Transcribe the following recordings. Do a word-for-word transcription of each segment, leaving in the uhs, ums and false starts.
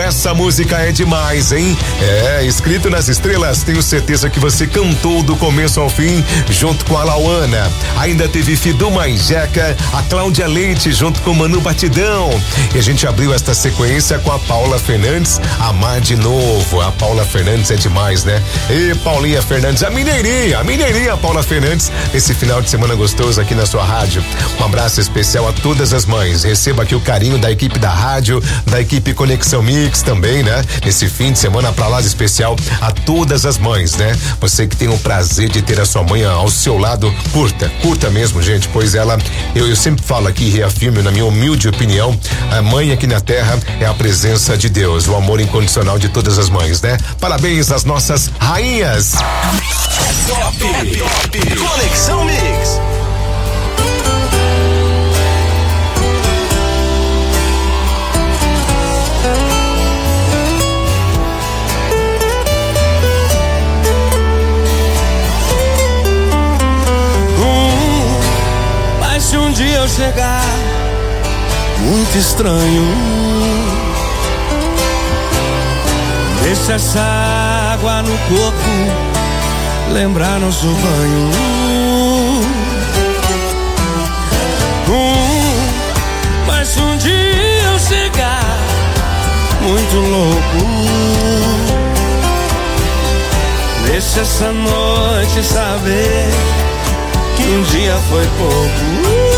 Essa música é demais, hein? É, Escrito nas Estrelas, tenho certeza que você cantou do começo ao fim, junto com a Lauana. Ainda teve Fiduma e Jeca, a Cláudia Leite junto com Manu Batidão. E a gente abriu esta sequência com a Paula Fernandes, Amar de Novo. A Paula Fernandes é demais, né? E Paulinha Fernandes, a mineirinha, a mineirinha Paula Fernandes, esse final de semana gostoso aqui na sua rádio. Um abraço especial a todas as mães. Receba aqui o carinho da equipe da rádio, da equipe Conexão Mix também, né? Nesse fim de semana pra lá de especial a todas as mães, né? Você que tem o prazer de ter a sua mãe ao seu lado, curta, curta mesmo, gente, pois ela, eu, eu sempre falo aqui e reafirmo, na minha humilde opinião, a mãe aqui na terra é a presença de Deus, o amor incondicional de todas as mães, né? Parabéns às nossas rainhas. Top, top, Conexão Mix. Hum, mas se um dia eu chegar muito estranho, deixa essa água no corpo lembrar nosso banho. Hum, mas se um dia eu chegar muito louco, deixa essa noite saber que um dia foi pouco.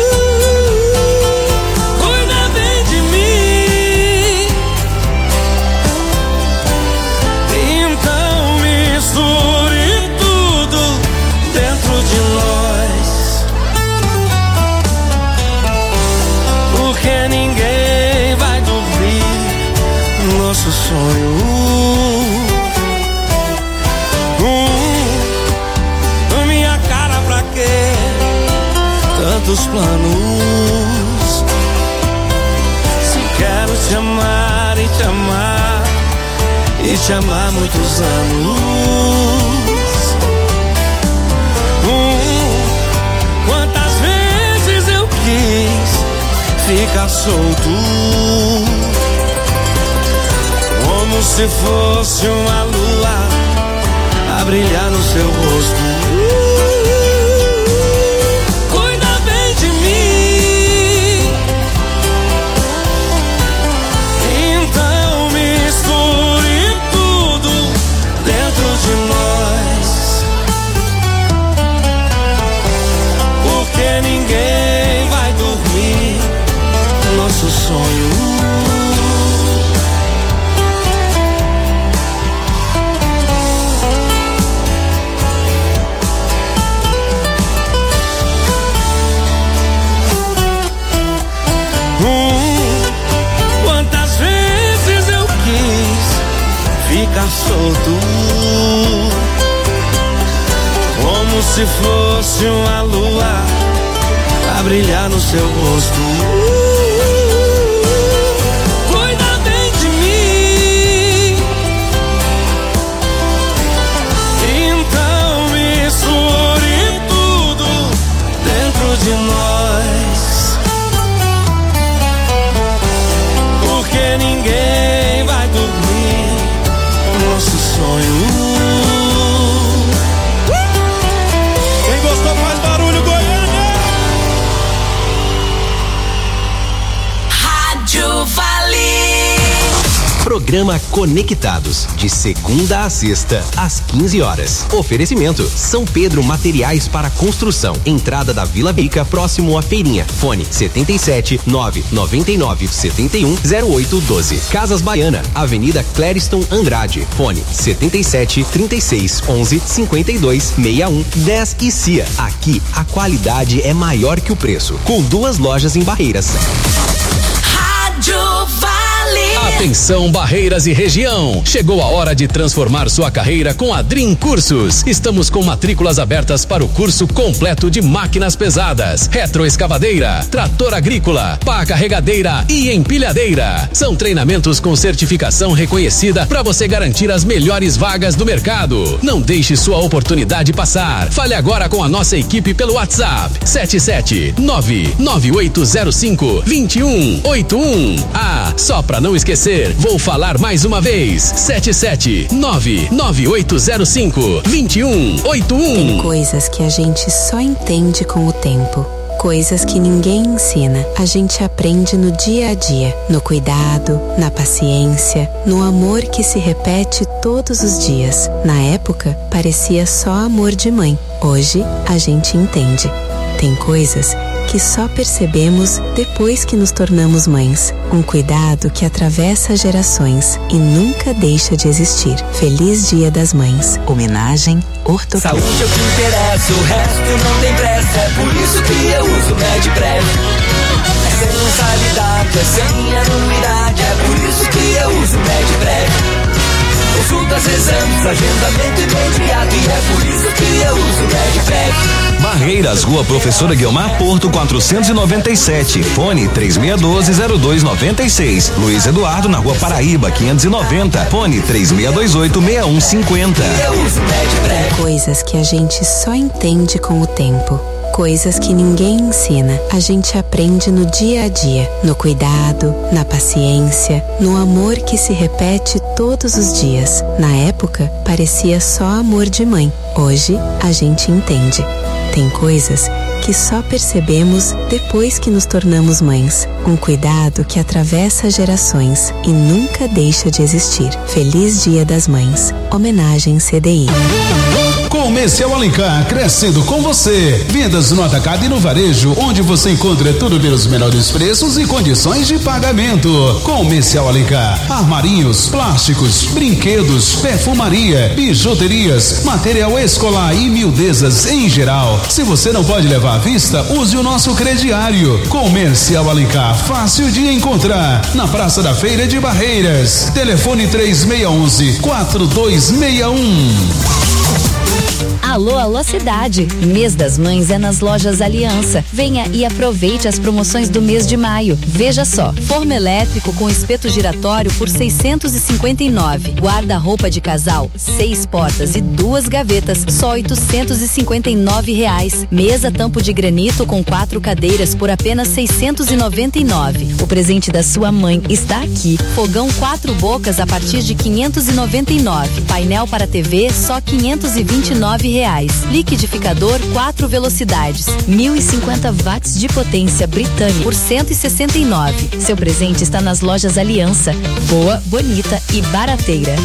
Porque ninguém vai dormir nosso sonho. Hum, minha cara, pra quê? Tantos planos. Se quero te amar e te amar e te amar muitos anos. Hum, quantas vezes eu quis ficar solto, como se fosse uma lua a brilhar no seu rosto. Cuida bem de mim, então misture tudo dentro de nós, porque ninguém vai dormir nosso sonho. Hum, quantas vezes eu quis ficar solto, como se fosse uma lua a brilhar no seu rosto. De nós, porque ninguém vai dormir nosso sonho. Quem gostou faz barulho, Goiânia. Rádio Vale. Programa Conectados, de segunda a sexta, às quinze horas. Oferecimento: São Pedro Materiais para Construção. Entrada da Vila Rica, próximo à Feirinha. Fone: setenta e sete, nove noventa e nove, setenta e um, zero oito doze. Casas Baiana, Avenida Clériston Andrade. Fone: setenta e sete, trinta e seis, onze, cinquenta e dois, sessenta e um, dez e C I A. Aqui, a qualidade é maior que o preço. Com duas lojas em Barreiras. Rádio Vale. Atenção, Barreiras e região! Chegou a hora de transformar sua carreira com a Dream Cursos. Estamos com matrículas abertas para o curso completo de máquinas pesadas, retroescavadeira, trator agrícola, pá carregadeira e empilhadeira. São treinamentos com certificação reconhecida para você garantir as melhores vagas do mercado. Não deixe sua oportunidade passar. Fale agora com a nossa equipe pelo WhatsApp sete sete nove nove oito zero cinco dois um oito um. Ah, só para não esquecer, esquecer, vou falar mais uma vez. sete sete nove nove oito zero cinco dois um oito um. Tem coisas que a gente só entende com o tempo. Coisas que ninguém ensina, a gente aprende no dia a dia, no cuidado, na paciência, no amor que se repete todos os dias. Na época, parecia só amor de mãe. Hoje, a gente entende. Tem coisas que só percebemos depois que nos tornamos mães. Um cuidado que atravessa gerações e nunca deixa de existir. Feliz Dia das Mães. Homenagem Ortopédica. Saúde é o que interessa, o resto não tem pressa. É por isso que eu uso Medprev. É sem mensalidade, é sem anuidade. É por isso que eu uso Medprev. Consultas, exames, agendamento imediato. E é por isso que eu uso Medprev. Barreiras, Rua Professora Guiomar Porto quatrocentos e noventa e sete, fone três seis um dois zero dois nove seis. Luiz Eduardo na Rua Paraíba quinhentos e noventa, fone três seis dois oito seis um cinco zero. Coisas que a gente só entende com o tempo. Coisas que ninguém ensina, a gente aprende no dia a dia, no cuidado, na paciência, no amor que se repete todos os dias. Na época, parecia só amor de mãe. Hoje, a gente entende. Tem coisas que só percebemos depois que nos tornamos mães. Um cuidado que atravessa gerações e nunca deixa de existir. Feliz Dia das Mães. Homenagem C D I. Comercial Alencar, crescendo com você. Vendas no atacado e no varejo, onde você encontra tudo pelos menores preços e condições de pagamento. Comercial Alencar, armarinhos, plásticos, brinquedos, perfumaria, bijuterias, material escolar e miudezas em geral. Se você não pode levar à vista, use o nosso crediário. Comercial Alencar, fácil de encontrar, na Praça da Feira de Barreiras. Telefone três seis um um quatro dois seis um. Alô, alô cidade, mês das mães é nas lojas Aliança. Venha e aproveite as promoções do mês de maio. Veja só, forno elétrico com espeto giratório por seiscentos e cinquenta e nove. Guarda-roupa de casal, seis portas e duas gavetas, só oitocentos e cinquenta e nove reais. Mesa tampo de granito com quatro cadeiras por apenas seiscentos e noventa e nove. O presente da sua mãe está aqui. Fogão quatro bocas a partir de quinhentos e noventa e nove. Painel para T V só quinhentos e vinte e nove reais. Liquidificador quatro velocidades, mil e cinquenta watts de potência britânica por cento e sessenta e nove. Seu presente está nas lojas Aliança. Boa, bonita e barateira.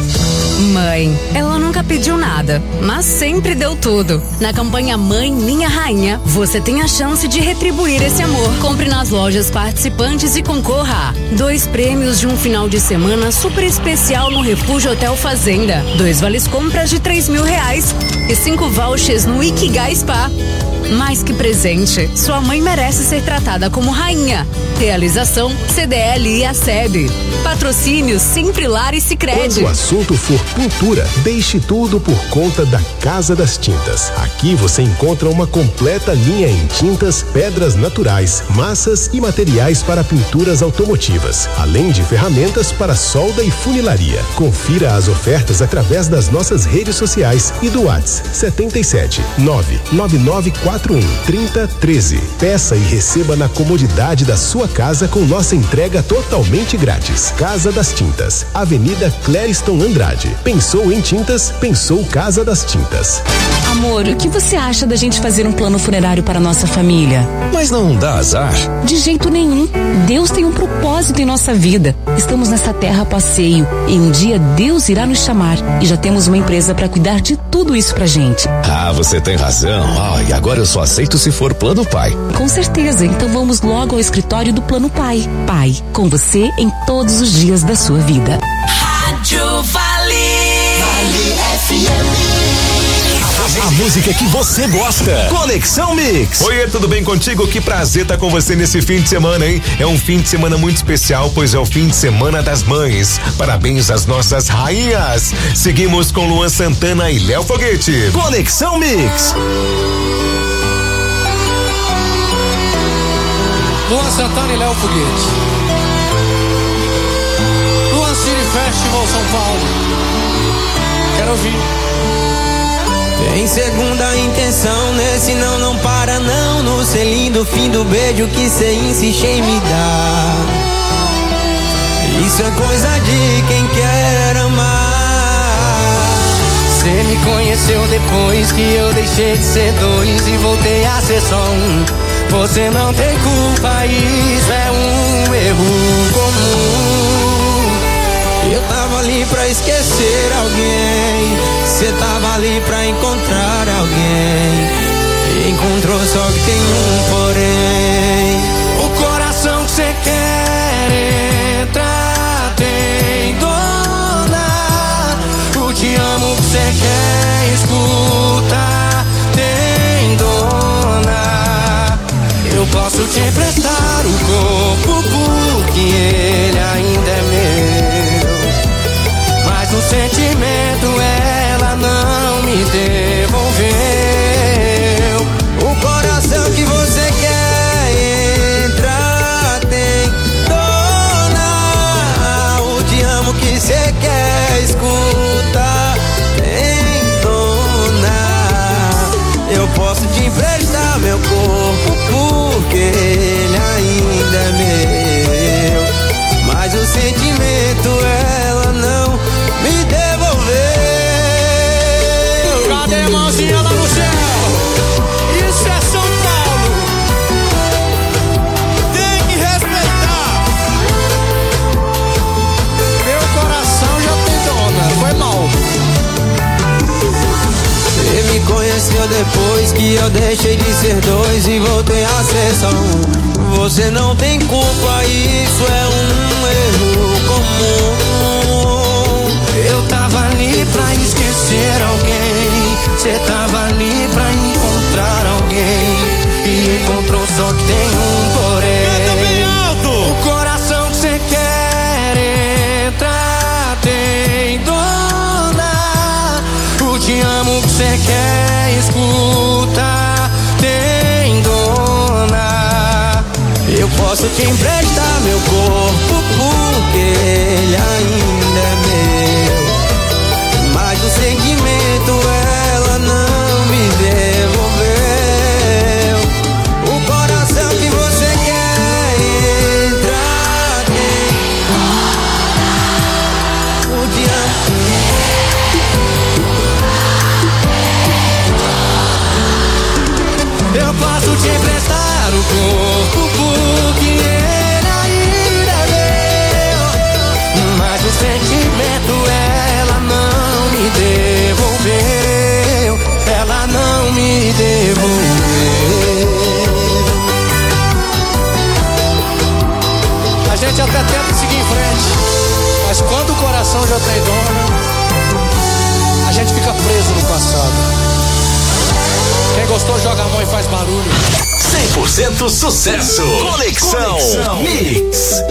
Mãe, ela nunca pediu nada, mas sempre deu tudo. Na campanha Mãe Minha Rainha, você tem a chance de retribuir esse amor. Compre nas lojas participantes e concorra a dois prêmios de um final de semana super especial no Refúgio Hotel Fazenda, dois vales compras de três mil reais e cinco vouchers no Ikigai Spa. Mais que presente, sua mãe merece ser tratada como rainha. Realização C D L e a SEB. Patrocínio Simprilar e Sicredi. Quando o assunto for pintura, deixe tudo por conta da Casa das Tintas. Aqui você encontra uma completa linha em tintas, pedras naturais, massas e materiais para pinturas automotivas, além de ferramentas para solda e funilaria. Confira as ofertas através das nossas redes sociais e do WhatsApp sete sete nove nove nove quatro um três zero um três. Peça e receba na comodidade da sua casa com nossa entrega totalmente grátis. Casa das Tintas, Avenida Clériston Andrade. Pensou em tintas? Pensou Casa das Tintas. Amor, o que você acha da gente fazer um plano funerário para nossa família? Mas não dá azar? De jeito nenhum. Deus tem um propósito em nossa vida. Estamos nessa terra a passeio e um dia Deus irá nos chamar. E já temos uma empresa para cuidar de tudo isso pra gente. Ah, você tem razão. Ah, e agora eu só aceito se for Plano Pai. Com certeza, então vamos logo ao escritório do Plano Pai. Pai, com você em todos os dias da sua vida. Rádio Vale. Vale F M. A música que você gosta. Conexão Mix. Oi, tudo bem contigo? Que prazer estar com você nesse fim de semana, hein? É um fim de semana muito especial, pois é o fim de semana das mães. Parabéns às nossas rainhas. Seguimos com Luan Santana e Léo Foguete. Conexão Mix. Luan Santana e Léo Foguete. Luan City Festival São Paulo. Quero ouvir. Tem segunda intenção, nesse não, não para não. No selinho do fim do beijo que cê insiste em me dar. Isso é coisa de quem quer amar. Você me conheceu depois que eu deixei de ser dois e voltei a ser só um. Você não tem culpa, isso é um erro comum. Eu tava ali pra esquecer alguém, cê tava ali pra encontrar alguém. Encontrou só que tem um porém. O coração que cê quer entrar tem dona. O te amo que cê quer escutar tem dona. Eu posso te emprestar o corpo porque ele ainda é meu, mas o sentimento ela não me devolveu. O coração que você quer entrar tem dona. O te amo que você quer escutar tem dona. Eu posso te emprestar meu corpo porque ele ainda é meu, mas o sentimento ela não me devolveu. Cadê a mãozinha lá no céu? Isso é São Paulo. Tem que respeitar. Meu coração já tem dona. Foi mal. Você me conheceu depois que eu deixei de ser dois e voltei a ser só um. Você não tem culpa, isso é um erro comum. Eu tava ali pra esquecer alguém, cê tava ali pra encontrar alguém, e encontrou só que tem um porém. O coração que cê quer entrar tem dona. O te amo que cê quer escutar tem dona. Eu posso te emprestar meu corpo porque ele ainda é meu, mas o sentimento ela não me devolveu. O coração que você quer entrar tem o diante. Eu posso te emprestar o corpo porque ele ainda é meu, mas o sentimento ela não me devolveu. Ela não me devolveu. A gente até tenta seguir em frente, mas quando o coração já tem dona, a gente fica preso no passado. Quem gostou joga a mão e faz barulho. cem por cento sucesso. Conexão, Conexão Mix.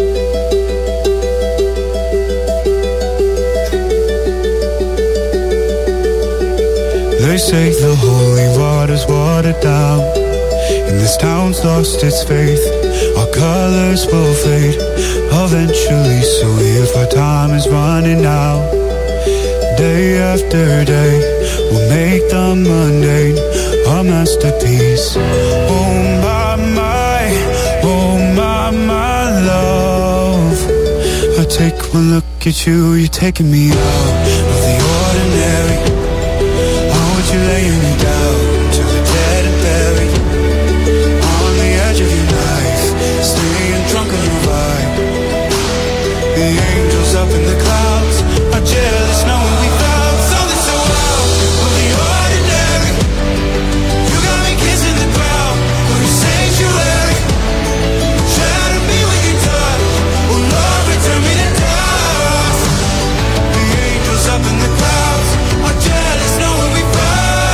They say the holy water's watered down, and this town's lost its faith. Our colors will fade eventually, so if our time is running out, day after day, we'll make the mundane a masterpiece. Oh my, my, oh my, my love. I take one look at you, you're taking me out of the ordinary. You're laying me down to the dead and buried, on the edge of your knife, staying drunk on your vibe. The angels up in the clouds are jealous knowing we found something so out of the ordinary. You got me kissing the ground for your sanctuary. Shatter me with your touch, oh Lord, return me to dust. The angels up in the clouds are jealous knowing we found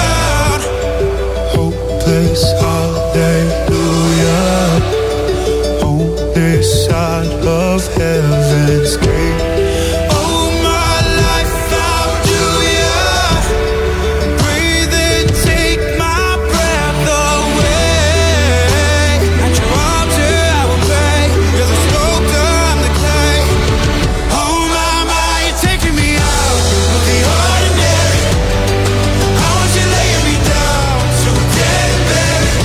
hopeless, hallelujah, on this side of heaven's gate. Oh, my life found you, yeah. Breathe and take my breath away. At your altar I will pray. You're the smoker, I'm the clay. Oh, my, my, you're taking me out of the ordinary. I want you laying me down so dead and buried.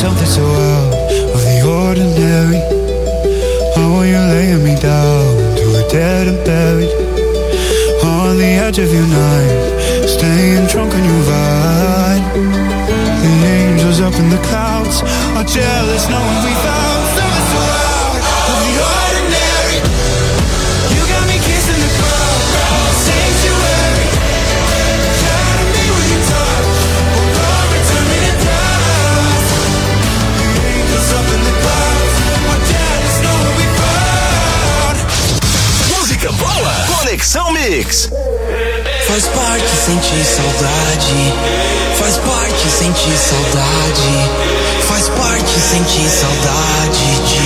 something so out of the ordinary. I want you laying me down to a dead and buried on the edge of your night, staying drunk on your vine. The angels up in the clouds are jealous knowing we found something so out of the ordinary. You got me kissing the ground, sanctuary. Shining me with your touch, oh Lord, return me to dust. The angels up in the clouds are jealous knowing we found. Música boa, Conexão Mix. Faz parte sentir saudade, faz parte sentir saudade, faz parte sentir saudade de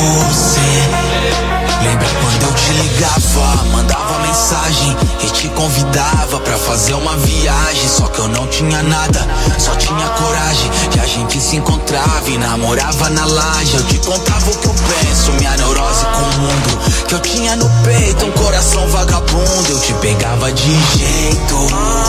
você. Lembra quando eu te ligava, mandava mensagem e te convidava pra fazer uma viagem? Só que eu não tinha nada, só tinha coragem. E a gente se encontrava e namorava na laje. Eu te contava o que eu penso, minha neurose com o mundo, que eu tinha no peito um coração vagabundo. Eu te pegava de jeito,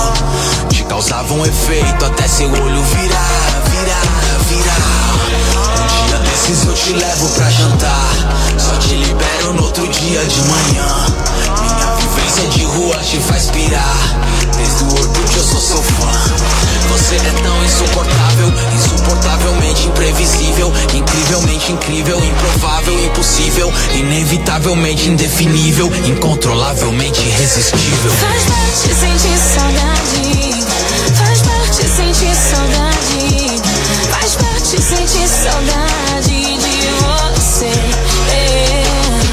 te causava um efeito até seu olho virar, virar, virar. Um dia desses eu te levo pra jantar, só te libero no outro dia de manhã. Minha vivência de rua te faz pirar, desde o orgulho eu sou seu fã. Você é tão insuportável, insuportavelmente imprevisível, incrivelmente incrível, improvável, impossível, inevitavelmente indefinível, incontrolavelmente irresistível. Faz parte sentir saudade, faz parte sentir saudade, faz parte sentir saudade de você. É.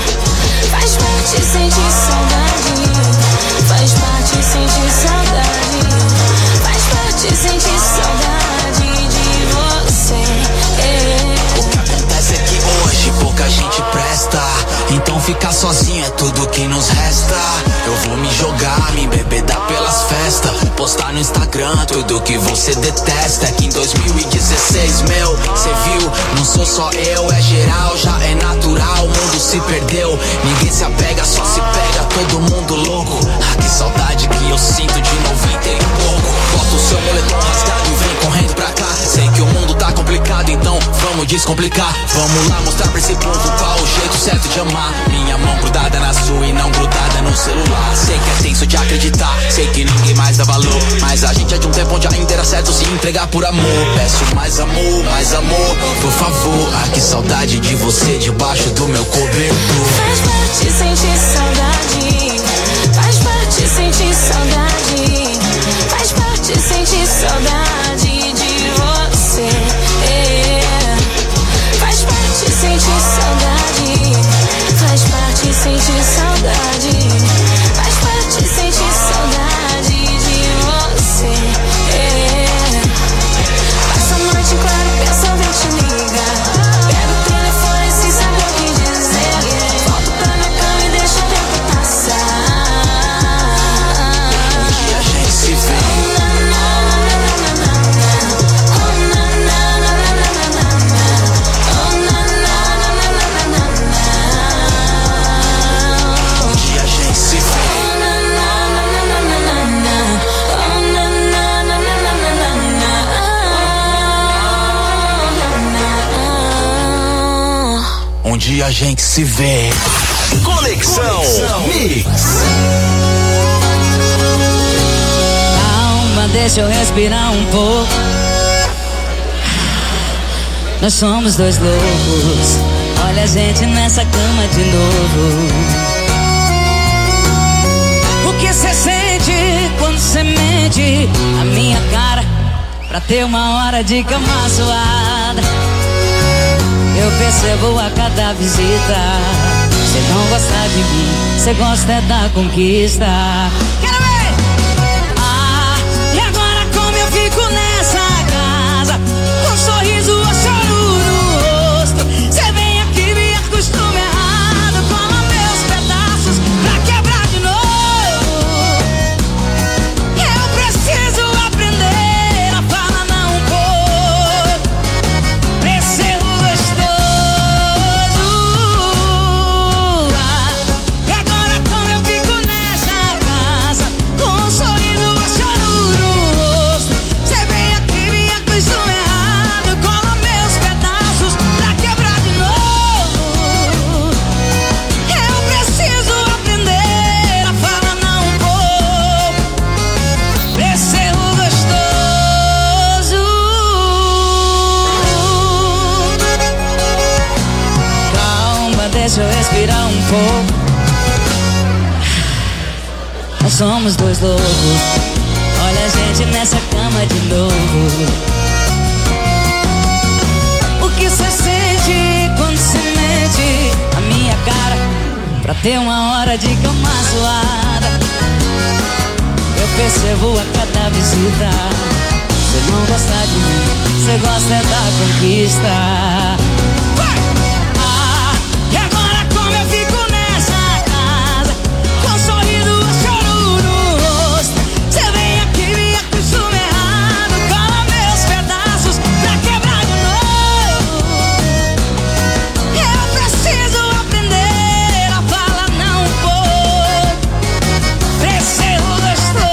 Faz parte sentir saudade, faz parte sentir saudade, faz parte sentir saudade de você. É. O que acontece é que hoje pouca gente presta, então ficar sozinho é tudo que nos resta. Eu vou me jogar, me embebedar pelas festas, postar no Instagram tudo que você detesta. É que em dois mil e dezesseis, meu, cê viu, não sou só eu, é geral, já é natural, o mundo se perdeu, ninguém se apega, só se pega, todo mundo louco. Ah, que saudade que eu sinto de noventa e pouco. Bota o seu moletom rasgado e vem correndo pra cá. Sei que o mundo tá complicado, então vamos descomplicar. Vamos lá mostrar pra esse povo qual o jeito certo de amar. Minha mão grudada na sua e não grudada no celular. Sei que é tenso de acreditar, sei que ninguém mais dá valor, mas a gente é de um tempo onde ainda era certo se entregar por amor. Peço mais amor, mais amor, por favor. Ah, que saudade de você debaixo do meu cobertor. Faz parte sentir saudade, faz parte sentir saudade, faz parte sentir saudade de você. É. Faz parte sentir saudade, faz parte sentir saudade, faz parte sentir saudade de você. É. Passa a noite claro pensando em te ligar, pega o telefone sem saber o que dizer, volto pra minha cama e deixa o tempo passar. Um dia a gente se vê. Um dia a gente se vê. Conexão, Conexão Mix. Calma, deixa eu respirar um pouco. Nós somos dois loucos, olha a gente nessa cama de novo. O que cê sente quando cê mente na minha cara pra ter uma hora de cama suada? Eu percebo a cada visita, cê não gosta de mim, cê gosta é da conquista. Quero ver! Ah, e agora como eu fico nessa casa, com um sorriso ou choro no rosto? Cê vem aqui, me acostuma errado, cola meus pedaços pra quebrar de novo. Eu preciso aprender a falar não um pouco, preciso gostoso. Ah, e agora como eu fico nessa casa, for. Nós somos dois loucos. Olha a gente nessa cama de novo. O que cê sente quando cê mente a minha cara pra ter uma hora de cama zoada? Eu percebo a cada visita. Cê não gosta de mim, cê gosta é da conquista. Ah, e agora como eu fico nessa casa, com um sorriso a choro no rosto? Cê vem aqui me acostuma errado, cola meus pedaços pra quebrar de novo. Eu preciso aprender a falar não vou. Preciso gostoso.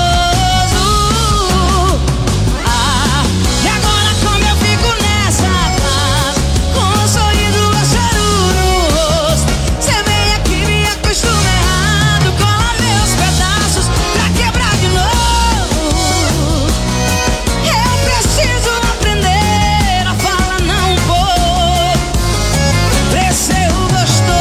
Ah, e agora como eu fico nessa casa, com um sorriso a choro no rosto? Cê vem aqui me acostuma errado, cola meus pedaços pra quebrar de novo. Eu preciso aprender a falar não vou. Preciso gostoso.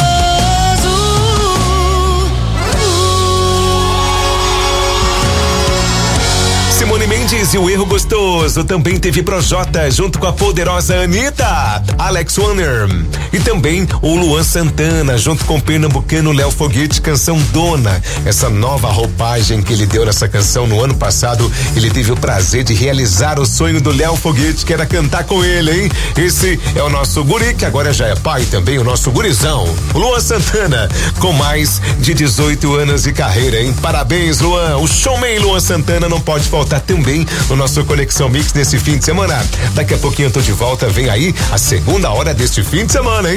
Simone Mendes e o Erro Gostoso. Também teve Projota junto com a poderosa Anitta, Alex Warner. E também o Luan Santana junto com o pernambucano Léo Foguete, canção Dona. Essa nova roupagem que ele deu nessa canção no ano passado, ele teve o prazer de realizar o sonho do Léo Foguete, que era cantar com ele, hein? Esse é o nosso guri, que agora já é pai também, o nosso gurizão. O Luan Santana, com mais de dezoito anos de carreira, hein? Parabéns, Luan. O showman Luan Santana não pode faltar também no nosso Conexão Mix nesse fim de semana. Daqui a pouquinho eu tô de volta, vem aí a segunda hora deste fim de semana, hein?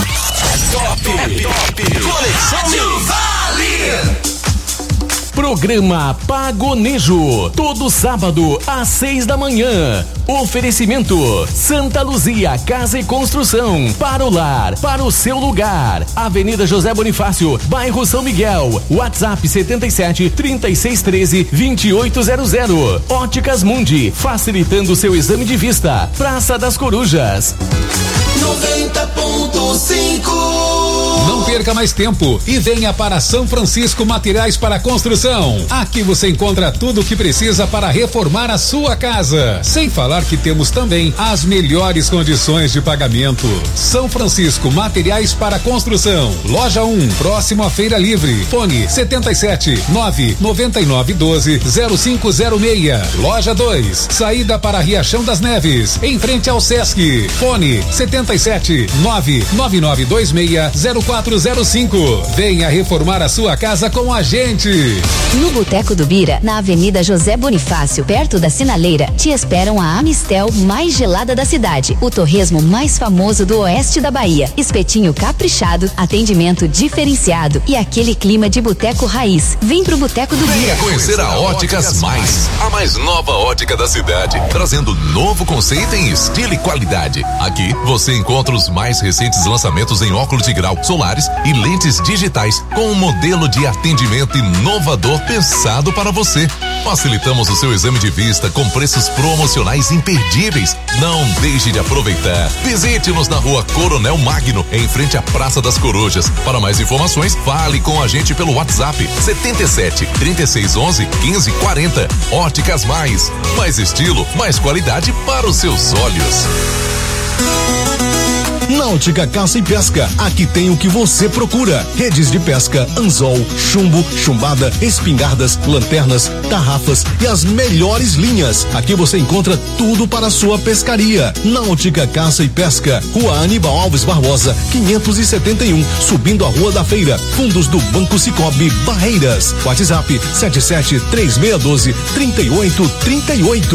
Top, top, Conexão Mix. Vale. Programa Pagonejo, todo sábado às seis da manhã. Oferecimento Santa Luzia Casa e Construção, para o lar, para o seu lugar. Avenida José Bonifácio, bairro São Miguel. WhatsApp setenta e sete, trinta e seis, treze, vinte e oito zero zero. Óticas Mundi, facilitando seu exame de vista. Praça das Corujas. noventa ponto cinco. Não perca mais tempo e venha para São Francisco Materiais para Construção. Aqui você encontra tudo o que precisa para reformar a sua casa. Sem falar que temos também as melhores condições de pagamento. São Francisco Materiais para Construção. Loja um, próximo à Feira Livre. Fone setenta e sete, nove noventa e nove, doze, zero cinco zero seis. Loja dois, saída para Riachão das Neves, em frente ao Sesc. Fone setenta e sete, nove nove nove dois seis, zero quatro zero cinco. Venha reformar a sua casa com a gente. No Boteco do Bira, na Avenida José Bonifácio, perto da Sinaleira, te esperam a Amistel mais gelada da cidade, o torresmo mais famoso do oeste da Bahia, espetinho caprichado, atendimento diferenciado e aquele clima de boteco raiz. Vem pro Boteco do Bira. Venha conhecer a Óticas Mais, a mais nova ótica da cidade, trazendo novo conceito em estilo e qualidade. Aqui você encontra os mais recentes lançamentos em óculos de grau, solares e lentes digitais, com um modelo de atendimento inovador pensado para você. Facilitamos o seu exame de vista com preços promocionais imperdíveis. Não deixe de aproveitar. Visite-nos na Rua Coronel Magno, em frente à Praça das Corujas. Para mais informações, fale com a gente pelo WhatsApp setenta e sete, trinta e seis, onze, quinze, quarenta. Óticas Mais. Mais estilo, mais qualidade para os seus olhos. Náutica Caça e Pesca, aqui tem o que você procura: redes de pesca, anzol, chumbo, chumbada, espingardas, lanternas, tarrafas e as melhores linhas. Aqui você encontra tudo para a sua pescaria. Náutica Caça e Pesca, Rua Aníbal Alves Barbosa, quinhentos e setenta e um, subindo a Rua da Feira, fundos do Banco Cicobi, Barreiras. WhatsApp sete sete, três seis um dois, três oito três oito.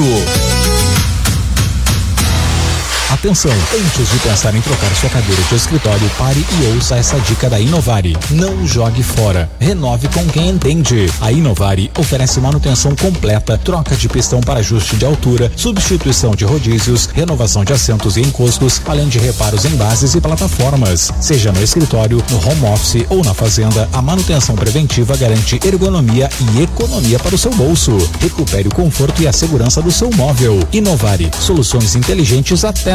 Atenção, antes de pensar em trocar sua cadeira de escritório, pare e ouça essa dica da Inovari. Não jogue fora, renove com quem entende. A Inovari oferece manutenção completa, troca de pistão para ajuste de altura, substituição de rodízios, renovação de assentos e encostos, além de reparos em bases e plataformas. Seja no escritório, no home office ou na fazenda, a manutenção preventiva garante ergonomia e economia para o seu bolso. Recupere o conforto e a segurança do seu móvel. Inovari, soluções inteligentes até na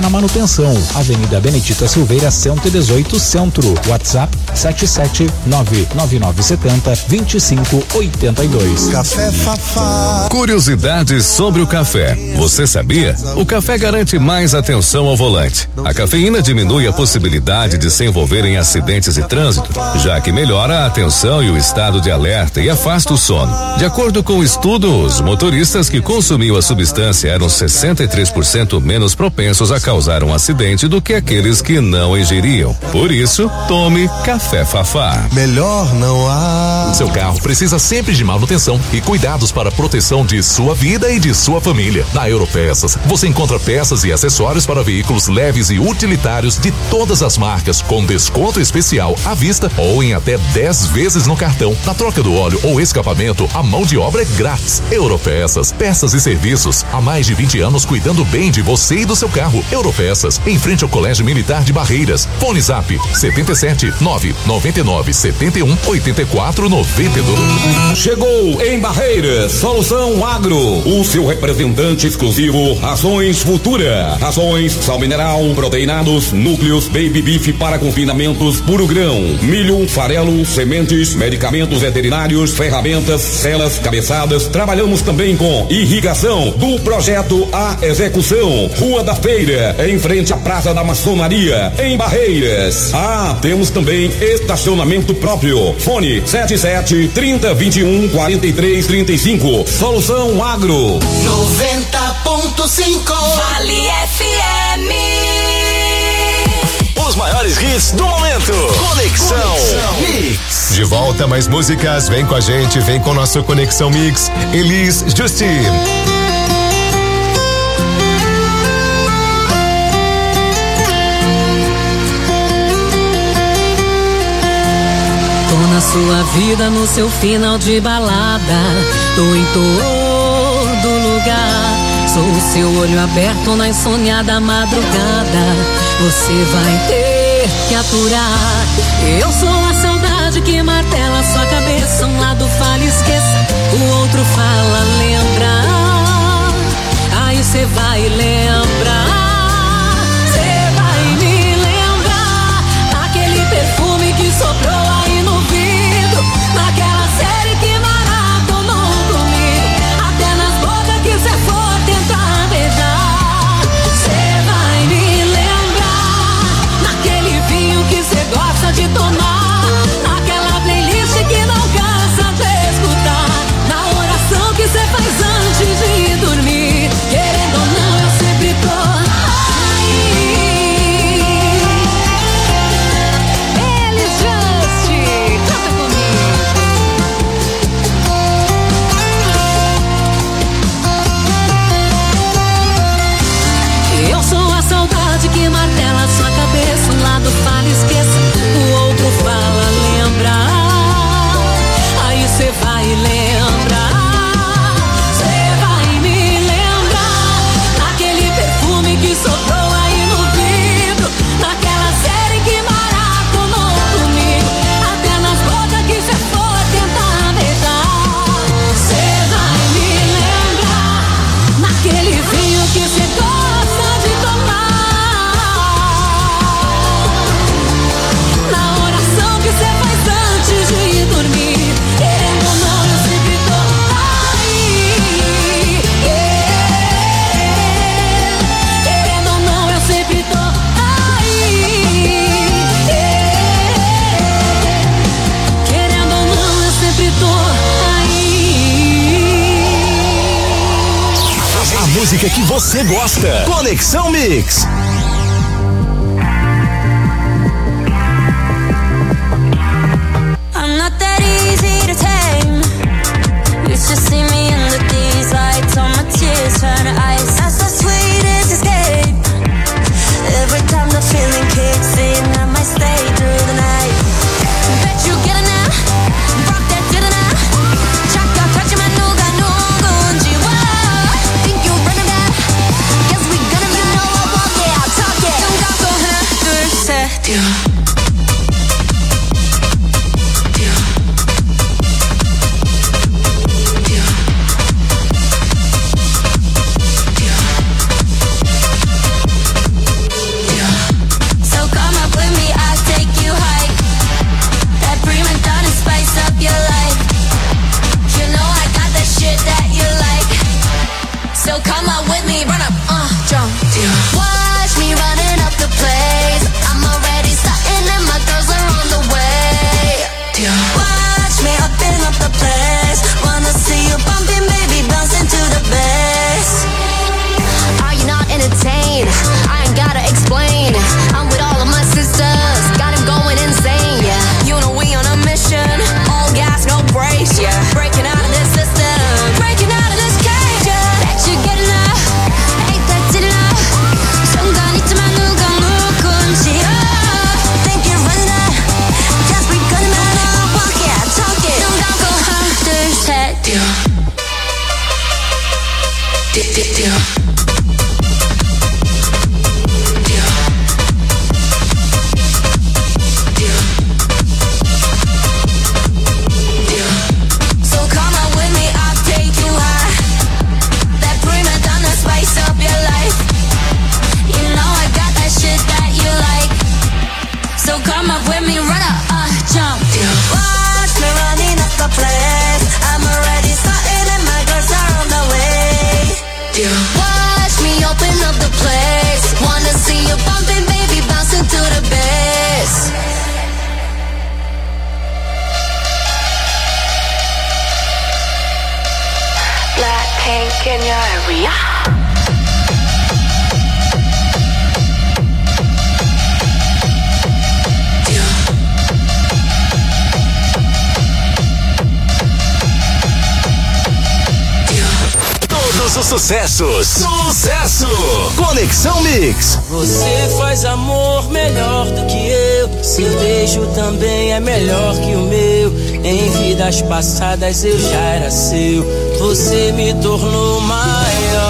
na manutenção. Avenida Benedita Silveira, cento e dezoito, Centro. WhatsApp sete sete nove nove nove sete zero dois cinco oito dois. Café Fafá. Curiosidades sobre o café. Você sabia? O café garante mais atenção ao volante. A cafeína diminui a possibilidade de se envolver em acidentes de trânsito, já que melhora a atenção e o estado de alerta e afasta o sono. De acordo com o estudo, os motoristas que consumiam a substância eram sessenta e três por cento menos propensos a causar um acidente do que aqueles que não ingeriam. Por isso, tome Café Fafá. Melhor não há. Seu carro precisa sempre de manutenção e cuidados para a proteção de sua vida e de sua família. Na Europeças, você encontra peças e acessórios para veículos leves e utilitários de todas as marcas, com desconto especial à vista ou em até dez vezes no cartão. Na troca do óleo ou escapamento, a mão de obra é grátis. Europeças, peças e serviços há mais de vinte anos cuidando bem de você e do seu carro. Europeças, em frente ao Colégio Militar de Barreiras. Fone Zap setenta e sete nove noventa e nove setenta e um oitenta e quatro noventa e dois. Chegou em Barreiras, Solução Agro, o seu representante exclusivo Rações Futura. Rações, sal mineral, proteinados, núcleos, baby beef para confinamentos, puro grão, milho, farelo, sementes, medicamentos veterinários, ferramentas, celas, cabeçadas. Trabalhamos também com irrigação, do projeto à execução. Rua da Feira, em frente à Praça da Maçonaria, em Barreiras. Ah, temos também estacionamento próprio. Fone sete sete, trinta, vinte e um, quarenta e três, trinta e cinco. Solução Agro. noventa ponto cinco Vale F M. Os maiores hits do momento. Conexão Mix. De volta, mais músicas. Vem com a gente, vem com nosso Conexão Mix. Elis Justi. Tô na sua vida, no seu final de balada. Tô em todo lugar. Sou o seu olho aberto na insônia madrugada. Você vai ter que aturar. Eu sou a saudade que martela sua cabeça. Um lado fala esqueça, o outro fala lembra. Aí cê vai lembrar. Cê vai me lembrar daquele perfume que sobrou aí no vidro, naquela série que maratonou comigo, até nas bocas que cê for tentar beijar. Cê vai me lembrar naquele vinho que cê gosta de tomar, naquela playlist que não cansa de escutar, na oração que cê faz antes de dormir. Querendo ou não, eu sempre tô aí. Elis Justi, canta comigo. Eu sou a saudade que martela sua cabeça. Um lado fala esqueça, o outro fala lembra. Aí cê vai lembrar. Cê vai me lembrar daquele perfume que sobrou aí no vidro, naquela série que maratonou comigo, até nas bocas que cê for tentar beijar. Cê vai me lembrar naquele vinho que cê gosta de tomar, na oração que cê faz antes de dormir. Querendo ou não, eu sempre tô aí. Querendo ou não, eu sempre tô aí. Querendo ou não, eu sempre tô aí. A música que você gosta. Conexão Mix. I'm not that easy to tame. Used to see me in the these lights, all my tears turn to ice. That's the sweetest escape. Every time the feeling kicks in, I might stay through the night. Bet you get it now, rock that to the now. 잠깐 touch만 누가 누군지. Whoa, think you running that? Guess we gonna be no, I walk it out. sucessos. Sucesso! Conexão Mix. Você faz amor melhor do que eu. Seu beijo também é melhor que o meu. Em vidas passadas eu já era seu. Você me tornou maior.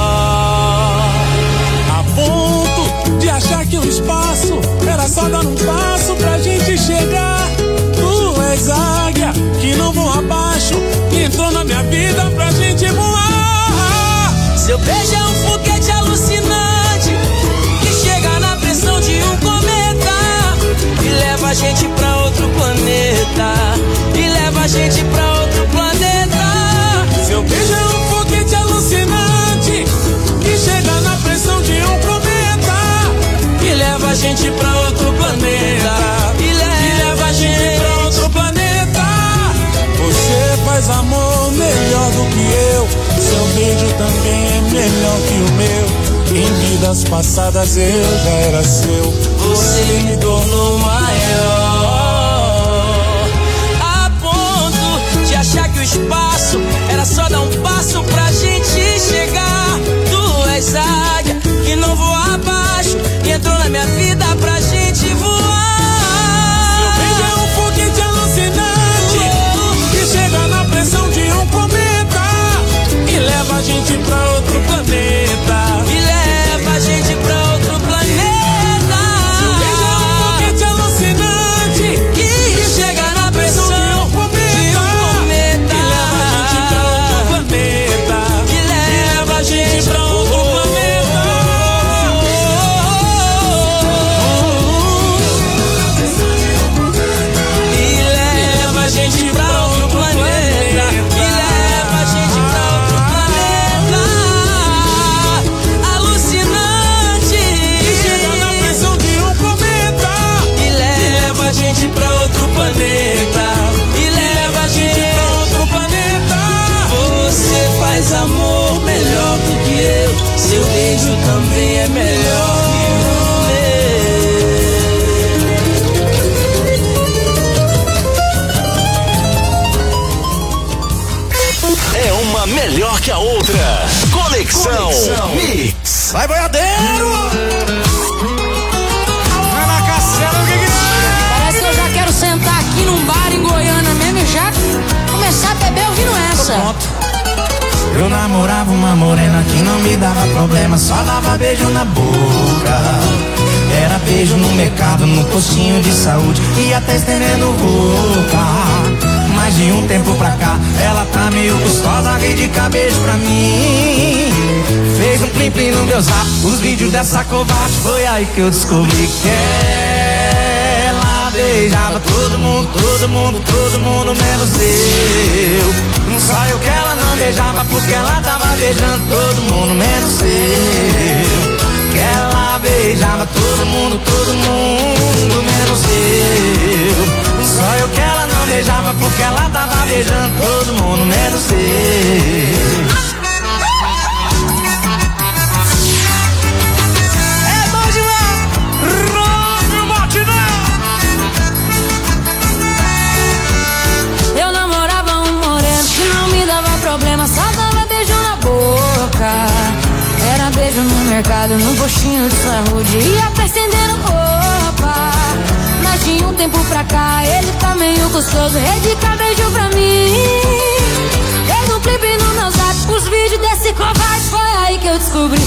A ponto de achar que o espaço era só dar um passo pra gente chegar. Tu és águia que não voa abaixo, que entrou na minha vida pra gente voar. Seu beijo é um foguete alucinante que chega na pressão de um cometa e leva a gente pra outro planeta. E leva a gente pra outro planeta. Seu beijo é um foguete alucinante que chega na pressão de um cometa e leva a gente pra outro planeta. E leva, e leva a gente pra outro planeta. Você faz amor melhor do que eu. Seu beijo também é melhor que o meu. Em vidas passadas eu já era seu. Você me tornou maior. A ponto de achar que o espaço era só dar um passo pra gente chegar. Tu és águia que não voa abaixo e entrou na minha vida pra gente voar. Seu beijo é um foguete alucinante oh. que chega na pressão de um cometa e leva a gente pra outro planeta. E leva a gente pra outro planeta. Seu beijo é um foguete alucinante que chega na pressão de um cometa e leva a gente pra outro planeta. E leva a gente pra outro planeta. E leva a gente pra outro planeta. E leva a gente pra outro planeta. Alucinante que chega na pressão de um cometa e leva a gente pra outro planeta. E leva a gente pra outro planeta. Você faz amor melhor do que eu. Seu beijo também é melhor que o meu. É uma melhor que a outra. Conexão, Conexão. Mix. Vai, boiadeiro! Vai na cacela, o que que é? Parece que eu já quero sentar aqui num bar em Goiânia mesmo e já começar a beber ouvindo essa. Tô pronto. Eu namorava uma morena que não me dava problema, só dava beijo na boca. Era beijo no mercado, no postinho de saúde e até estendendo roupa. Mas de um tempo pra cá, ela tá meio gostosa, ri de cabeça pra mim. Fez um plim plim no meu zap, os vídeos dessa covarde, foi aí que eu descobri que ela beijava todo mundo, todo mundo, todo mundo, menos eu. Só eu que ela não beijava porque ela tava beijando todo mundo, menos eu. Que ela beijava todo mundo, todo mundo, menos eu. Só eu que ela não beijava porque ela tava beijando todo mundo, menos eu. É bom demais! Rock Matinê! Eu namorava um moreno que não me dava problema, só dava beijo na boca. Era beijo no mercado, no postinho de saúde e até estendendo roupa. Mas de um tempo pra cá, ele tá meio gostoso, redica beijo pra mim. Fez um clipe no meu zap, os vídeos desse covarde, foi aí que eu descobri.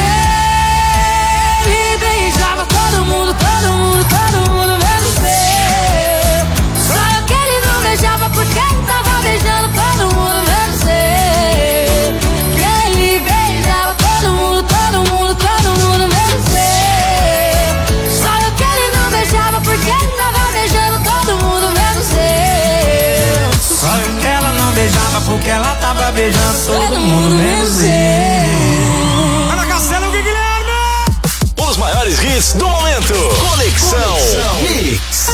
Ele beijava todo mundo, todo mundo, todo mundo, menos eu. Só eu que ele não beijava porque ele tava beijando todo mundo, menos eu. Que ele beijava todo mundo, todo mundo, todo mundo, menos eu. Só eu que ele não beijava porque ele tava beijando todo mundo, menos eu. Só eu que ela não beijava porque ela tava beijando todo mundo, menos eu. Ana Castelo, Guilherme! Os maiores hits do momento. Conexão, Conexão. Mix.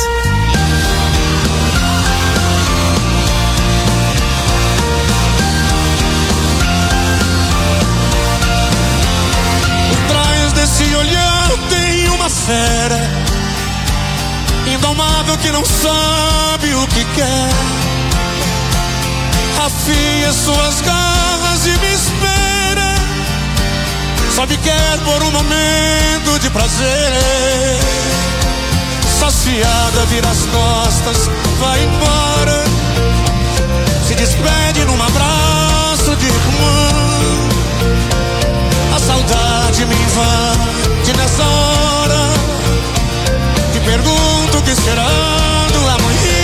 Por trás desse olhar tem uma fera indomável que não sabe o que quer. Afia suas garras e me espera Só me quer por um momento de prazer. Saciada, vira as costas, vai embora. Se despede num abraço de irmã. A saudade me invade nessa hora. Te pergunto o que será do amanhã.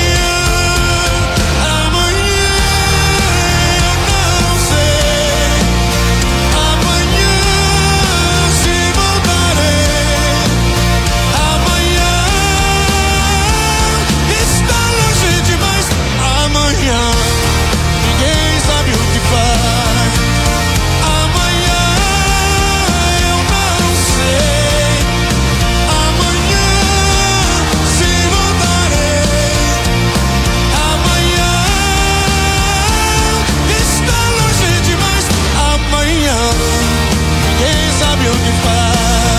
Ninguém sabe o que faz. Amanhã eu não sei. Amanhã se voltarei. Amanhã está longe demais. Amanhã ninguém sabe o que faz.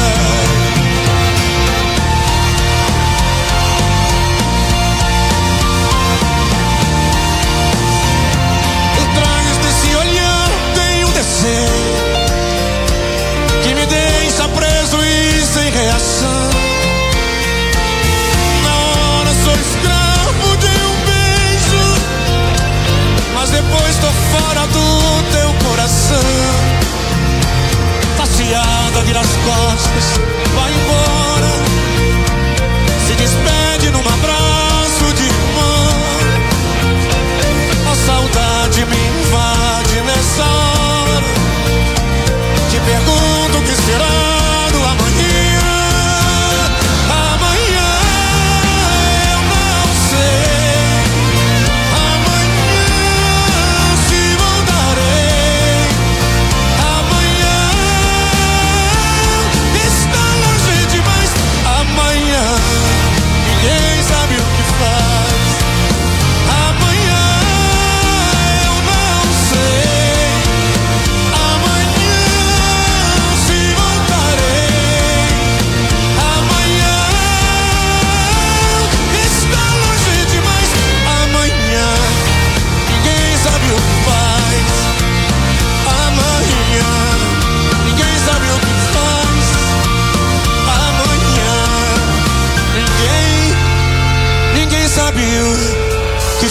Que me deixa preso e sem reação. Na hora sou escravo de um beijo, mas depois tô fora do teu coração. Saciada, vira as costas, vai embora. Se despede num abraço de irmã. A saudade me invade nessa hora. Te pergunto o que será do amanhã. Amanhã eu não sei. Amanhã se voltarei. Amanhã está longe demais. Amanhã ninguém sabe o que faz. Amanhã eu não sei. Sabe o que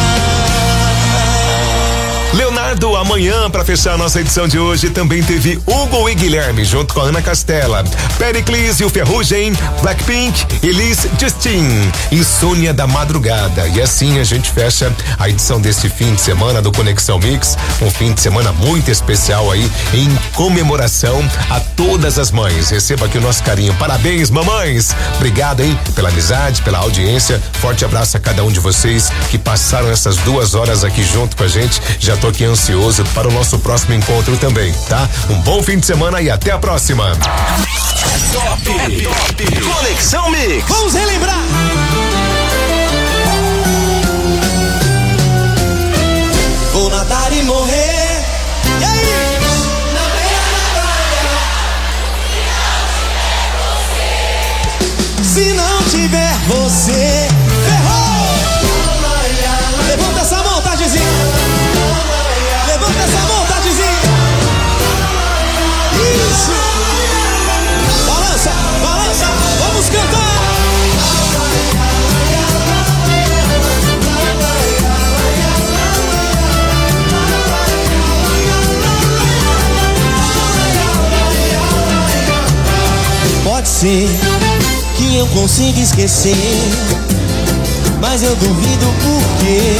faz. Leonardo, amanhã, pra fechar a nossa edição de hoje, também teve Hugo e Guilherme, junto com a Ana Castela, Pericles e o Ferrugem, Blackpink, Elis Justin, Insônia da Madrugada. E assim a gente fecha a edição desse fim de semana do Conexão Mix, um fim de semana muito especial aí, em comemoração a todas as mães. Receba aqui o nosso carinho. Parabéns, mamães! Obrigado, hein, pela amizade, pela audiência. Forte abraço a cada um de vocês que passaram essas duas horas aqui junto com a gente. Já tô aqui ansioso para o nosso próximo encontro também, tá? Um bom fim de semana e até a próxima. Top, é top. Conexão Mix. Vamos relembrar. Vou nadar e morrer. E aí? Na beira da praia. Se não tiver você, ferrou. Levanta essa mão, Tadezinho. Levanta essa mão, Tadezinho. Isso. Balança, balança. Vamos cantar. Pode ser que eu consiga esquecer, mas eu duvido porque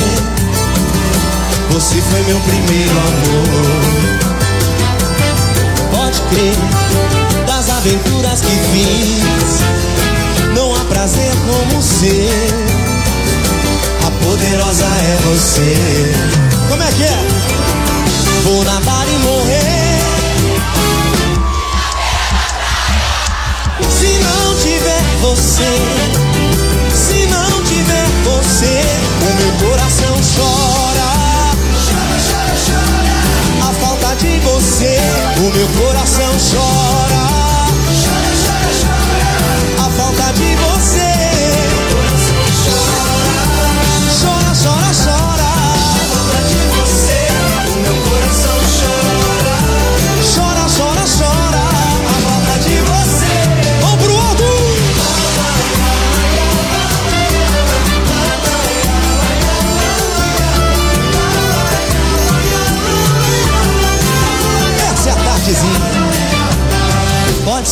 você foi meu primeiro amor. Pode crer, das aventuras que fiz, não há prazer como ser. A poderosa é você. Como é que é? Vou nadar e morrer. Se não tiver você, se não tiver você, o meu coração chora. Chora, chora, chora. A falta de você, o meu coração chora. Chora, chora, chora. A falta de você, chora, chora, chora. A falta de você, o meu coração chora. Chora, chora, chora.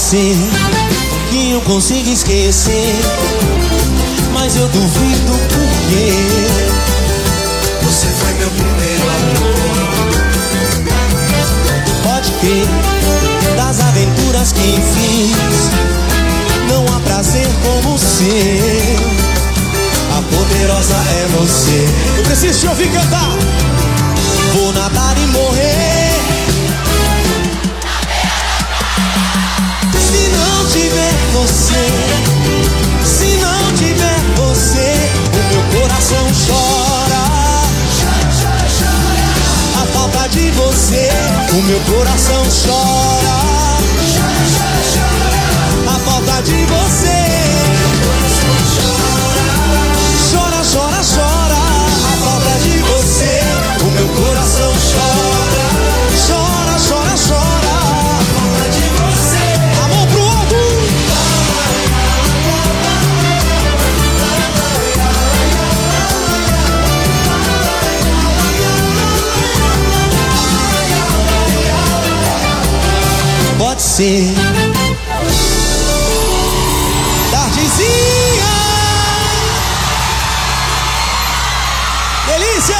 ser que eu consiga esquecer, mas eu duvido porque você foi meu primeiro amor. Pode crer, das aventuras que fiz, não há prazer como o seu. A poderosa é você. Eu preciso te ouvir cantar. Vou nadar e morrer se não tiver você. Se não tiver você, o meu coração chora. A falta de você, o meu coração chora. A falta de você. Chora, chora, chora, a falta de você, o meu coração chora. Chora, chora, chora, a falta de você. Amor pro alto. Pode ser tardezinha. Delícia!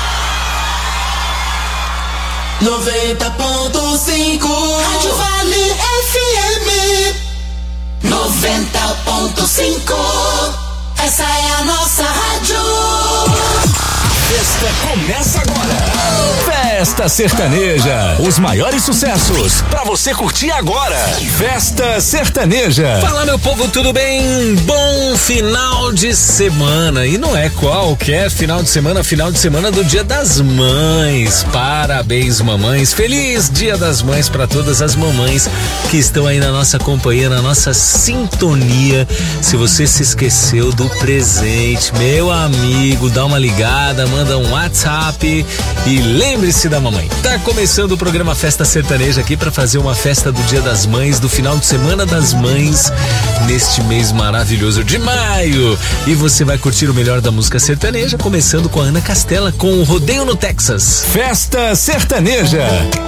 noventa ponto cinco Rádio Vale F M. noventa ponto cinco Essa é a nossa rádio. A festa começa agora. Festa Sertaneja. Os maiores sucessos pra você curtir agora. Festa Sertaneja. Fala, meu povo, tudo bem? Bom final de semana. E não é qualquer final de semana, final de semana do Dia das Mães. Parabéns, mamães. Feliz Dia das Mães pra todas as mamães que estão aí na nossa companhia, na nossa sintonia. Se você se esqueceu do presente, meu amigo, dá uma ligada, manda um WhatsApp e lembre-se da mamãe. Tá começando o programa Festa Sertaneja aqui para fazer uma festa do Dia das Mães, do final de semana das mães, neste mês maravilhoso de maio. E você vai curtir o melhor da música sertaneja, começando com a Ana Castela, com o Rodeio no Texas. Festa Sertaneja.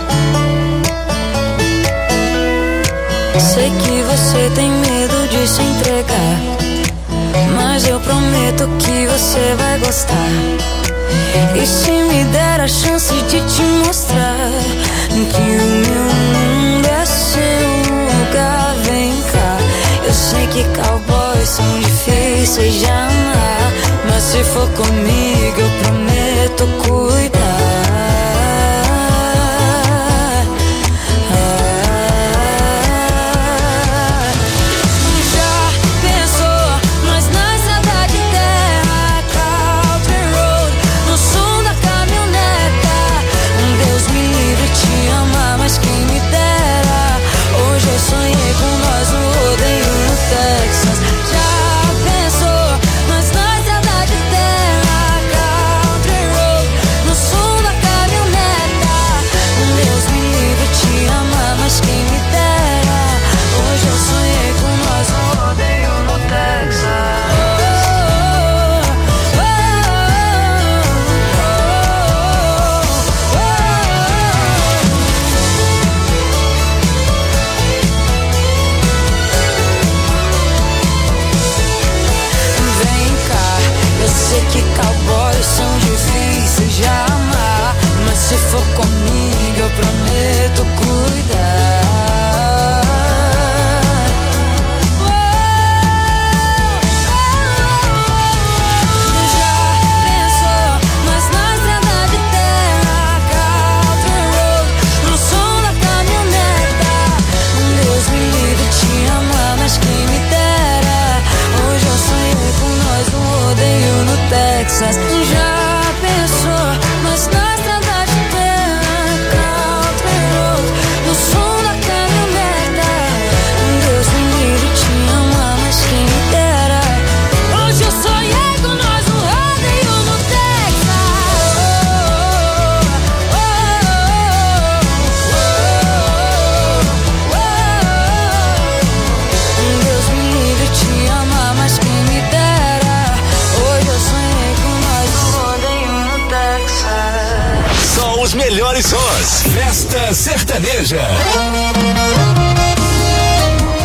Sei que você tem medo de se entregar, mas eu prometo que você vai gostar. E se me der a chance de te mostrar que o meu mundo é seu lugar, vem cá. Eu sei que cowboys são difíceis de amar, mas se for comigo eu prometo cuidar. Se for comigo eu prometo cuidar. Já pensou, mas na estrada de terra, country road, no som da caminhoneta. Deus me livre te amar, mas quem me dera. Hoje eu sonhei com nós no rodeio no Texas. Já pensou, mas na estrada de melhores sons. Festa Sertaneja.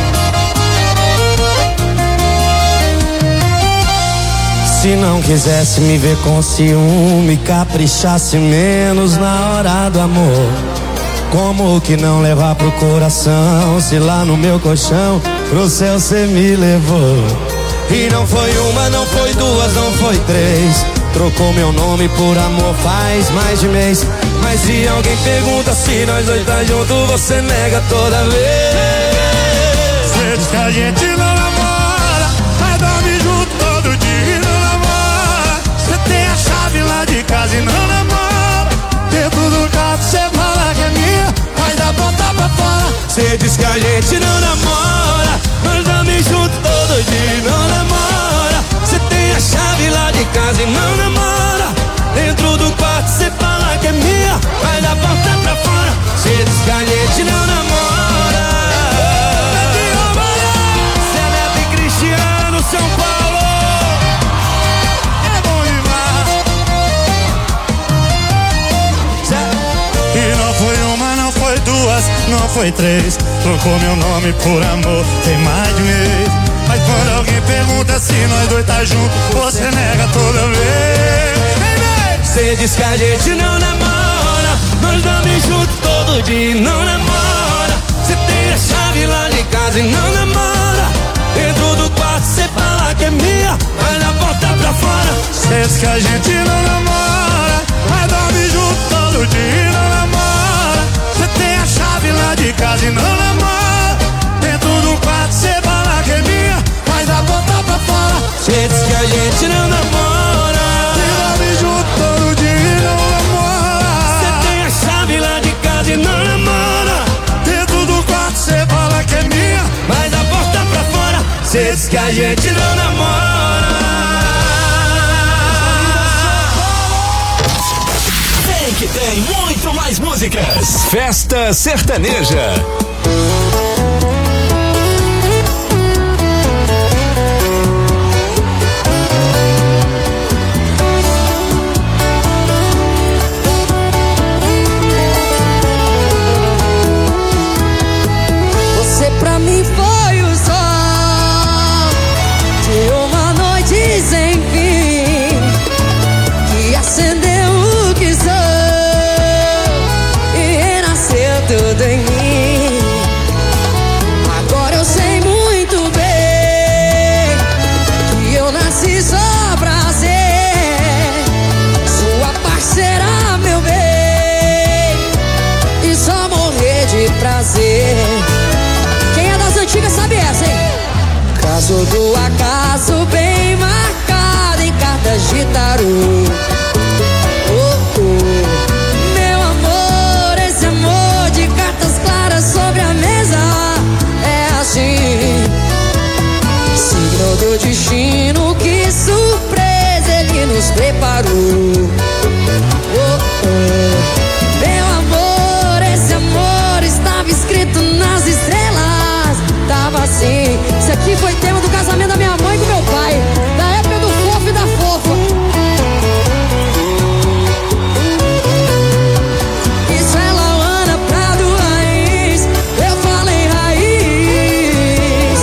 Se não quisesse me ver com ciúme, caprichasse menos na hora do amor. Como que não levar pro coração, se lá no meu colchão pro céu cê me levou? E não foi uma, não foi duas, não foi três. Trocou meu nome por amor faz mais de mês. Mas se alguém pergunta se nós dois tá junto, você nega toda vez. Cê diz que a gente não namora, mas dorme junto todo dia e não namora. Cê tem a chave lá de casa e não namora. Dentro do carro cê fala que é minha, mas da porta pra fora. Cê diz que a gente não namora, nós dorme junto todo dia e não namora. Cê tem a chave lá de casa e não namora. Dentro do quarto cê fala que é minha, mas da porta pra fora. Cê diz que a gente não namora. Cê é Neto e Cristiano, São Paulo. É bom demais. E não foi uma, não foi duas, não foi três. Trocou meu nome por amor, tem mais de mês. Mas quando alguém pergunta se nós dois tá junto, você nega toda vez. Cê diz que a gente não namora, nós dormimos junto todo dia e não namora. Cê tem a chave lá de casa e não namora. Dentro do quarto cê fala que é minha, mas na porta pra fora. Cê diz que a gente não namora, mas dorme junto todo dia e não namora. Cê tem a chave lá de casa e não namora. Dentro do quarto cê fala que é minha, mas na porta pra fora. Cê diz que a gente não namora, dorme junto todo dia e não namora. Cê tem a chave lá de casa e não namora. Dentro do quarto cê fala que é minha, mas a porta pra fora. Cê diz que a gente não namora. Tem que tem muito mais músicas. Festa Sertaneja. Quem é das antigas sabe essa, hein? Caso do acaso bem marcado em cartas de tarô. Oh, oh. Meu amor, esse amor de cartas claras sobre a mesa é assim. Signo do destino, que surpresa ele nos preparou. Oh, oh. Meu amor, esse amor estava escrito nas estrelas. Tava assim. Isso aqui foi tema do casamento da minha mãe com meu pai, da época do fofo e da fofa. Isso é Lauana Prado Raiz. Eu falei raiz.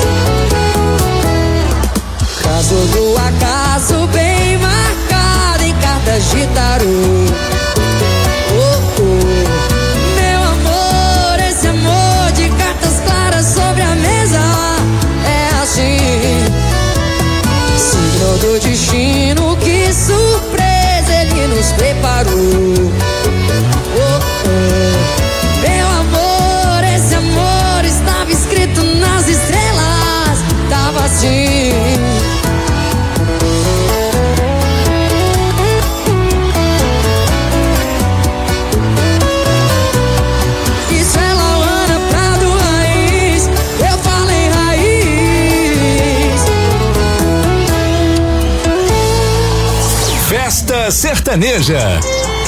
Caso do acaso bem marcado em cartas de tarô. Oh, oh. Meu amor, esse amor de cartas claras sobre a mesa é assim. Signo do destino, que surpresa ele nos preparou. Oh, oh. Meu amor, esse amor estava escrito nas estrelas. Tava assim. Festa Sertaneja.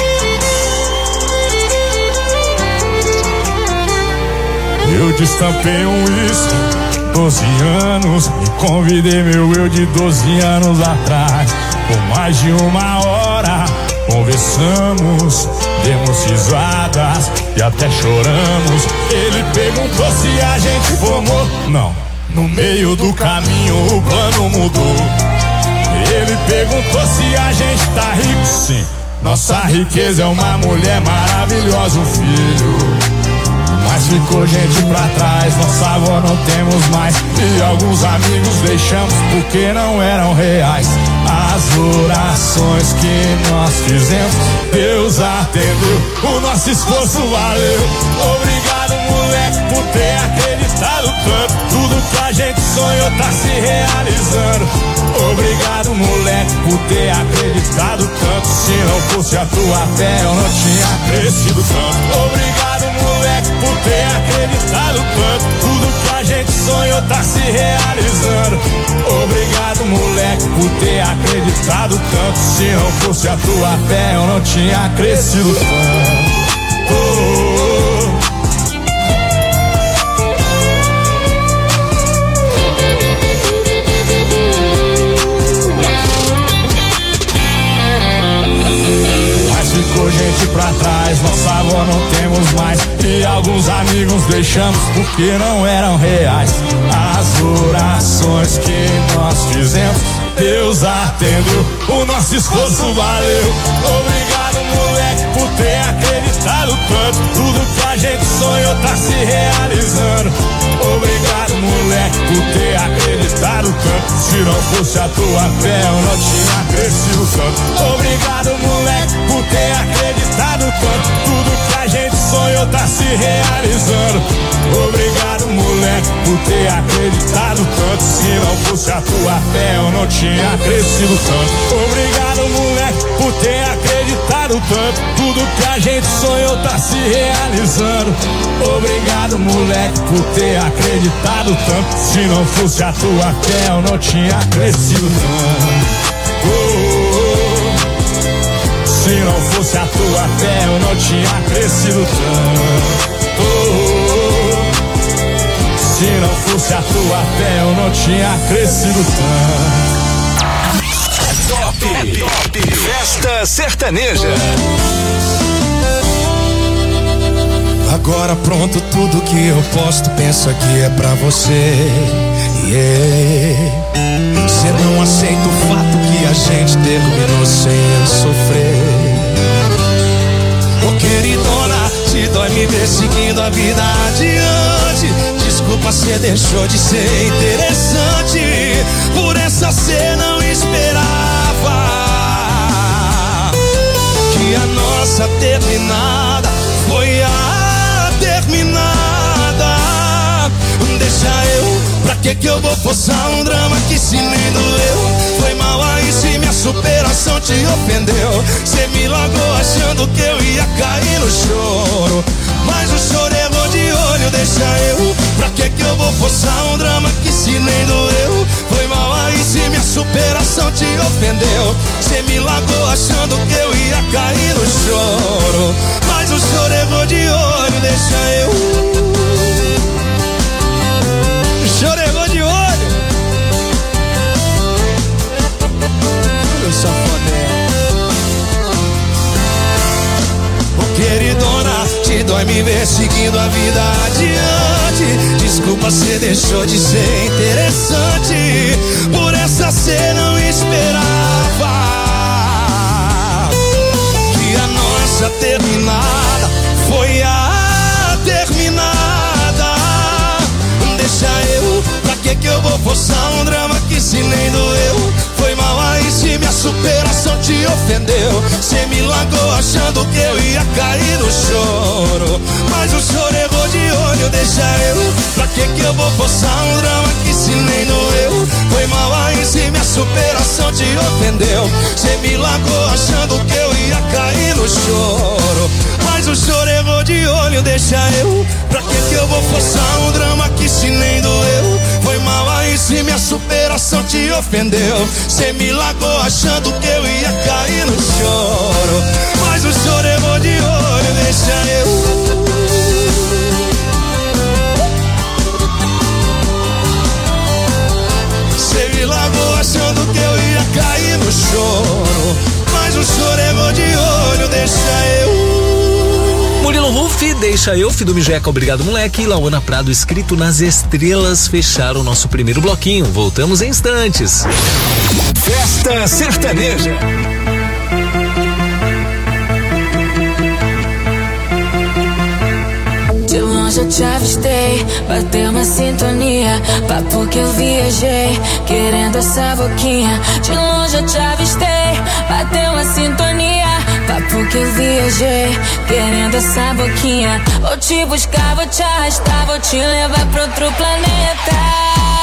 Eu destampei um uísque, doze anos, e convidei meu eu de doze anos atrás. Por mais de uma hora conversamos, demos risadas e até choramos. Ele perguntou se a gente formou. Não, no meio do caminho o plano mudou. Ele Ele perguntou se a gente tá rico, sim. Nossa riqueza é uma mulher maravilhosa, um filho. Mas ficou gente pra trás, nossa avó não temos mais. E alguns amigos deixamos porque não eram reais. As orações que nós fizemos, Deus atendeu, o nosso esforço valeu. Obrigado, moleque, por ter acreditado tanto. Tudo que a gente sonhou tá se realizando. Obrigado, moleque, por ter acreditado tanto. Se não fosse a tua fé, eu não tinha crescido tanto. Obrigado, moleque, por ter acreditado tanto. Tudo que a gente sonhou tá se realizando. Obrigado, moleque, por ter acreditado tanto. Se não fosse a tua fé, eu não tinha crescido tanto. Oh, oh, oh. Ficou gente pra trás, nossa avó não temos mais. E alguns amigos deixamos porque não eram reais. As orações que nós fizemos, Deus atendeu, o nosso esforço valeu. Obrigado, moleque, por ter acreditado tanto. Tudo que a gente sonhou tá se realizando. Obrigado, moleque, por ter acreditado tanto. Se não fosse a tua fé, eu não tinha crescido tanto. Obrigado, moleque, por ter acreditado tanto. Tudo que a gente sonhou tá se realizando. Obrigado, moleque, por ter acreditado tanto. Se não fosse a tua fé, eu não tinha crescido tanto. Obrigado, moleque, por ter acreditado tanto. Tudo que a gente sonhou tá se realizando. Obrigado, moleque, por ter acreditado tanto. Se não fosse a tua fé, eu não tinha crescido tanto. Oh, oh, oh. Se não fosse a tua fé, eu não tinha crescido tanto. Oh, oh, oh. Se não fosse a tua fé, eu não tinha crescido tanto. Top, top, Festa Sertaneja. Agora pronto, tudo que eu posto, penso aqui é pra você. Yeah. Você não aceita o fato que a gente terminou sem eu sofrer. Ô queridona, te dói me ver seguindo a vida adiante. Desculpa, cê deixou de ser interessante. Por essa cê não esperava que a nossa terminada foi a terminada. Deixa eu, pra que que eu vou forçar um drama que se nem doeu? Foi mal aí se minha superação te ofendeu. Cê me largou achando que eu ia cair no choro, mas o choro errou de olho. Deixa eu, pra que que eu vou forçar um drama que se nem doeu? Foi mal aí se minha superação te ofendeu. Cê me largou achando que eu ia cair no choro, mas o choro errou de olho. Deixa eu, chorou de olho. Eu sou foda. Ô queridona, te dói me ver seguindo a vida adiante. Desculpa, cê deixou de ser interessante. Por essa cê não esperava que a nossa terminada foi a terminada. Deixa eu, pra que que eu vou forçar um drama que se nem doeu? Foi mal aí se minha superação te ofendeu. Cê me largou achando que eu ia cair no choro, mas o choro errou de olho. Deixa eu, pra que que eu vou forçar um drama que se nem doeu? Foi mal aí se minha superação te ofendeu. Cê me largou achando que eu ia cair no choro, mas o choro errou de olho. Deixa eu, pra que que eu vou forçar um drama que se nem doeu? Foi mal aí se minha superação te ofendeu. Cê me largou achando que eu ia cair no choro, mas o choro errou de olho. Deixa eu, cê me largou achando que eu ia cair no choro, mas o choro errou de olho. Deixa eu. Murilo Ruf Fi, Deixa Eu, Fi do Mijeca, Obrigado Moleque e Lauana Prado, Escrito nas Estrelas, fecharam o nosso primeiro bloquinho. Voltamos em instantes. Festa Sertaneja. De longe eu te avistei, bateu uma sintonia, papo que eu viajei, querendo essa boquinha. De longe eu te avistei, bateu uma sintonia, papo que eu viajei, querendo essa boquinha. Vou te buscar, vou te arrastar, vou te levar pra outro planeta.